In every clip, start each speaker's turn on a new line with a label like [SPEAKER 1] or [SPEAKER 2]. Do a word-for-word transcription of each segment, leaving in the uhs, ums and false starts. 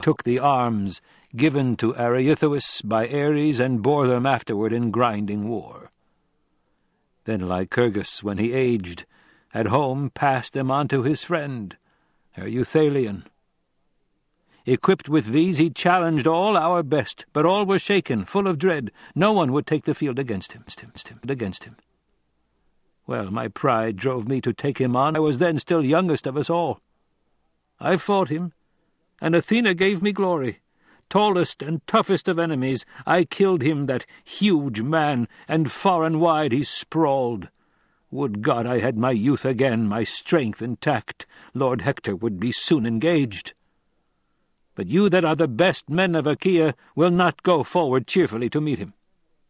[SPEAKER 1] took the arms given to Areithous by Ares and bore them afterward in grinding war. Then Lycurgus, when he aged, at home passed them on to his friend, Ereuthalion. Equipped with these he challenged all our best, but all were shaken, full of dread. No one would take the field against him, against him. Well, my pride drove me to take him on. I was then still youngest of us all. I fought him, and Athena gave me glory. Tallest and toughest of enemies, I killed him, that huge man, and far and wide he sprawled. Would God I had my youth again, my strength intact. Lord Hector would be soon engaged. But you that are the best men of Achaea will not go forward cheerfully to meet him."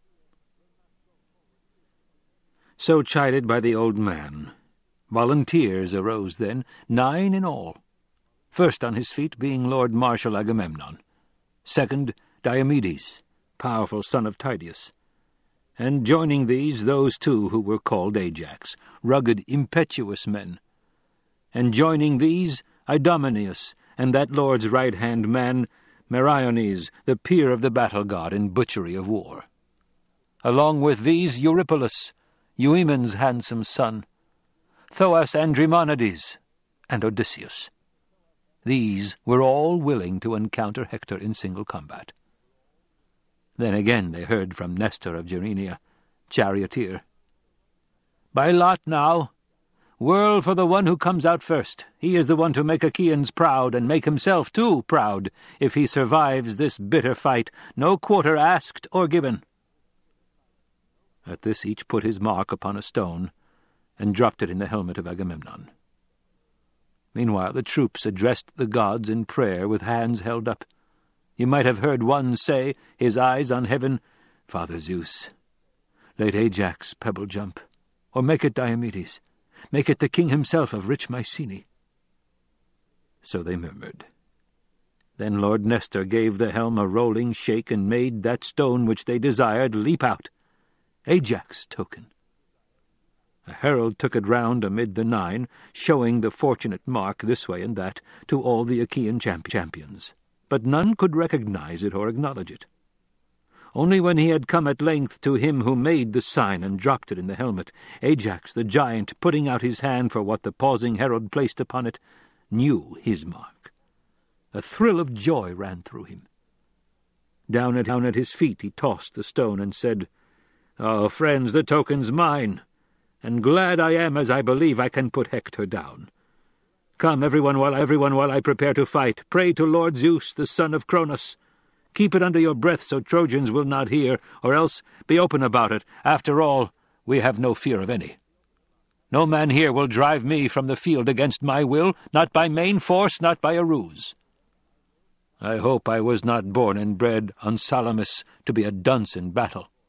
[SPEAKER 1] So chided by the old man, volunteers arose then, nine in all. First on his feet being Lord Marshal Agamemnon, second Diomedes, powerful son of Tydeus, and joining these those two who were called Ajax, rugged, impetuous men, and joining these Idomeneus, and that lord's right-hand man, Meriones, the peer of the battle-god in butchery of war. Along with these Eurypylus, Euaemon's handsome son, Thoas Andromonides, and Odysseus. These were all willing to encounter Hector in single combat. Then again they heard from Nestor of Gerenia, charioteer, "By lot now, whirl for the one who comes out first. He is the one to make Achaeans proud, and make himself too proud, if he survives this bitter fight, no quarter asked or given." At this each put his mark upon a stone, and dropped it in the helmet of Agamemnon. Meanwhile the troops addressed the gods in prayer with hands held up. You might have heard one say, his eyes on heaven, "Father Zeus, let Ajax pebble jump, or make it Diomedes, make it the king himself of rich Mycenae." So they murmured. Then Lord Nestor gave the helm a rolling shake, and made that stone which they desired leap out, Ajax' token. A herald took it round amid the nine, showing the fortunate mark this way and that to all the Achaean champions, but none could recognize it or acknowledge it. Only when he had come at length to him who made the sign and dropped it in the helmet, Ajax the giant, putting out his hand for what the pausing herald placed upon it, knew his mark. A thrill of joy ran through him. Down at, down at his feet he tossed the stone and said, "Oh, friends, the token's mine, and glad I am as I believe I can put Hector down. Come, everyone, while everyone while I prepare to fight. Pray to Lord Zeus, the son of Cronus. Keep it under your breath so Trojans will not hear, or else be open about it. After all, we have no fear of any. No man here will drive me from the field against my will, not by main force, not by a ruse. I hope I was not born and bred on Salamis to be a dunce in battle.